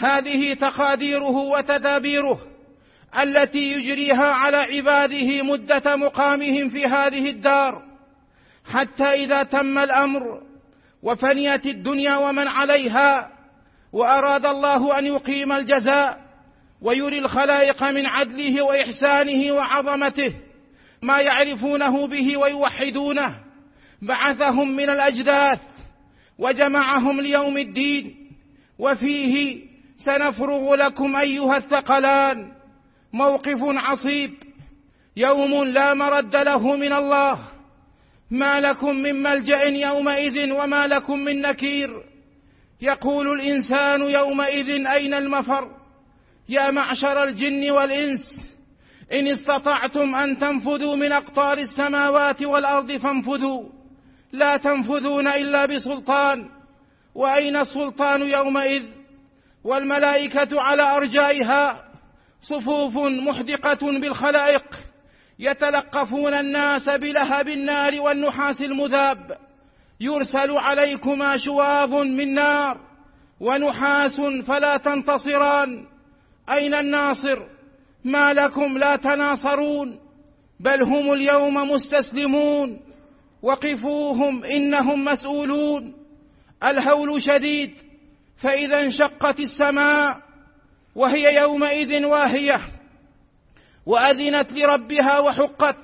هذه تقاديره وتدابيره التي يجريها على عباده مدة مقامهم في هذه الدار، حتى إذا تم الأمر وفنيت الدنيا ومن عليها وأراد الله أن يقيم الجزاء ويري الخلائق من عدله وإحسانه وعظمته ما يعرفونه به ويوحدونه، بعثهم من الأجداث وجمعهم ليوم الدين، وفيه سنفرغ لكم أيها الثقلان. موقف عصيب، يوم لا مرد له من الله، ما لكم من ملجأ يومئذ وما لكم من نكير. يقول الإنسان يومئذ أين المفر؟ يا معشر الجن والإنس إن استطعتم أن تنفذوا من أقطار السماوات والأرض فانفذوا، لا تنفذون إلا بسلطان. وأين السلطان يومئذ؟ والملائكة على أرجائها صفوف محدقة بالخلائق يتلقفون الناس بلهب النار والنحاس المذاب. يرسل عليكما شواظ من نار ونحاس فلا تنتصران. أين الناصر؟ ما لكم لا تناصرون؟ بل هم اليوم مستسلمون، وقفوهم إنهم مسؤولون. الهول شديد، فإذا انشقت السماء وهي يومئذ واهية وأذنت لربها وحقت،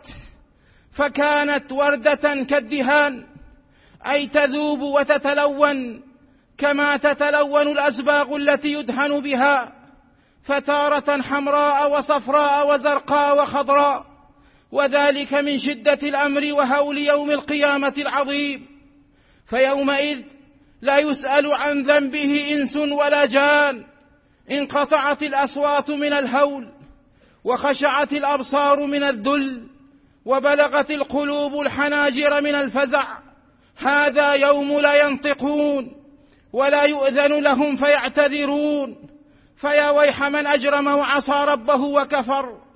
فكانت وردة كالدهان، أي تذوب وتتلون كما تتلون الأزباغ التي يدهن بها، فتارة حمراء وصفراء وزرقاء وخضراء، وذلك من شدة الأمر وهول يوم القيامة العظيم. فيومئذ لا يسأل عن ذنبه إنس ولا جان. انقطعت الأصوات من الهول، وخشعت الأبصار من الذل، وبلغت القلوب الحناجر من الفزع. هذا يوم لا ينطقون ولا يؤذن لهم فيعتذرون. فيا ويح من أجرم وعصى ربه وكفر.